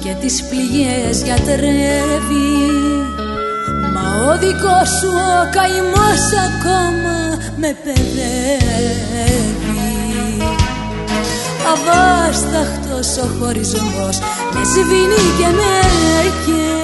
και τις πληγές γιατρεύει. Μα ο δικός σου ο καημός ακόμα με παιδεύει. Αβάσταχτος ο χωρισμός με σβήνει και με καίει.